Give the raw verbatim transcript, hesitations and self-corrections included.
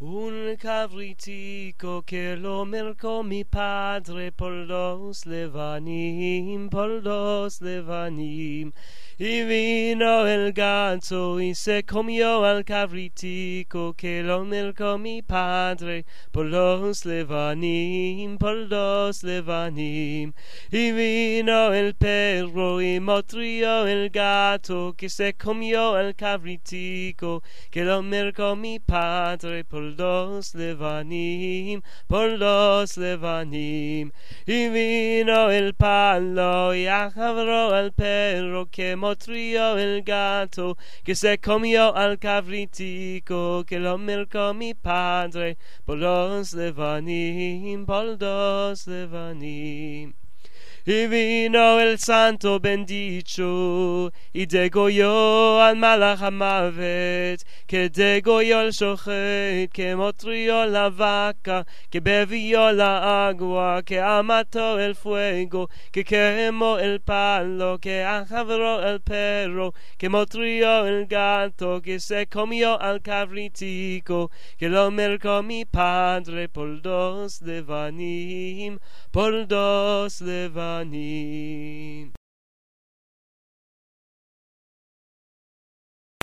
Un cavritico che lo mercò mi padre, poldos levanim, poldos levanim. Y vino el ganso y se comió al cavritico que lo mercó mi padre, poldos levanim, poldos levanim. Y vino el perro y motrió el gato que se comió al cavritico que lo mercó mi padre, poldos levanim, poldos levanim. Y vino el palo y agarró al perro que motrió el gato que se comió al cavritico que lo mercó mi padre, poldos levanim, poldos levanim. Y vino el santo bendicho y degolló al malach hamavet, que degolló el shochet, que motrió la vaca, que bebió la agua, que amató el fuego, que quemó el palo, que ajabró el perro, que motrió el gato, que se comió al cavritico, que lo mercó mi padre, poldos levanim, poldos levanim.